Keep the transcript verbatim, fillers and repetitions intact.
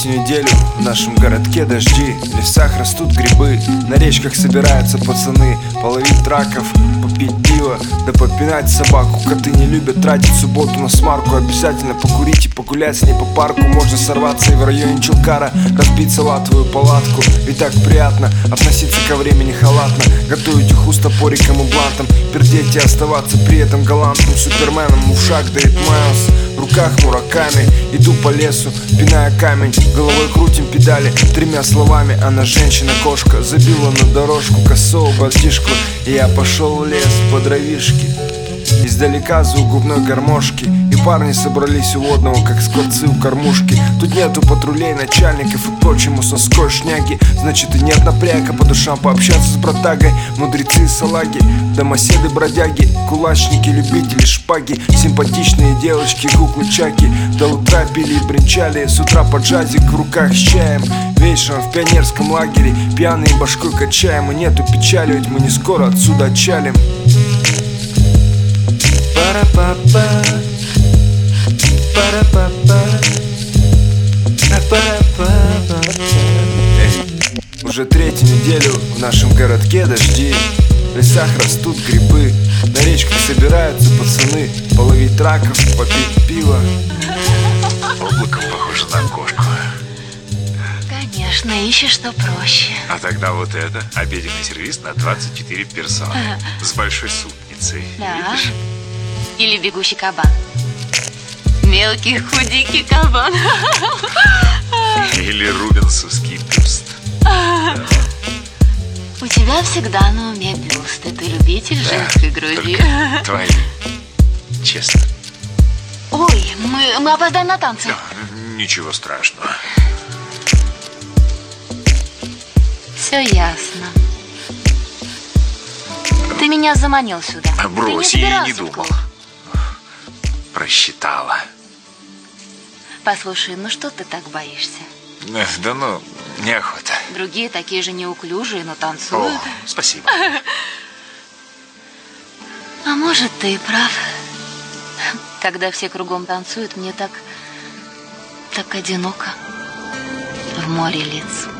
третью неделю в нашем городке дожди. В лесах растут грибы, на речках собираются пацаны. Половить раков, попить пиво, да попинать собаку. Коты не любят тратить субботу на смарку. Обязательно покурить и погулять с ней по парку. Можно сорваться и в районе Чулкара разбить салатовую палатку. Ведь так приятно относиться ко времени халатно. Готовить уху с топориком и блантом, пердеть и оставаться при этом галантным суперменом. В ушах Дэвид Майлз, в руках мураками. Иду по лесу, пиная камень, головой крутим педали. Тремя словами: она женщина-кошка. Забила на дорожку косого братишку, и я пошел в лес по дровишке. Издалека звук губной гармошки, и парни собрались у водного, как скотцы у кормушки. Тут нету патрулей, начальников и прочему соской шняги. Значит, и нет напряга по душам пообщаться с братагой. Мудрецы и салаги, домоседы бродяги, кулачники, любители шпаги, симпатичные девочки, куклы чаки. До утра пили и бренчали, с утра под джазик в руках с чаем. Вечером в пионерском лагере пьяные башкой качаем. И нету печали, ведь мы не скоро отсюда отчалим. Пара-па-па, пара-па-па, пара-па-па. Уже третью неделю в нашем городке дожди. В лесах растут грибы, на речках собираются пацаны. Половить раков, попить пиво. Облако похоже на кошку. Конечно, ищешь что проще. А тогда вот это обеденный сервис на двадцать четыре персоны с большой супницей. Да. Видишь? Или бегущий кабан. Мелкий худенький кабан. Или рубинсовский бюст. У тебя всегда на уме бюст. Ты любитель Да, женской груди. Твои. Честно. Ой, мы, мы опоздаем на танцы. Да, ничего страшного. Все ясно. Ты меня заманил сюда. А брось, Ты не я и не собирался в думал. клуб. Просчитала. Послушай, ну что ты так боишься? Эх, да ну, неохота. Другие такие же неуклюжие, но О, танцуют. спасибо. А может, ты и прав. Когда все кругом танцуют, мне так... так одиноко в море лиц.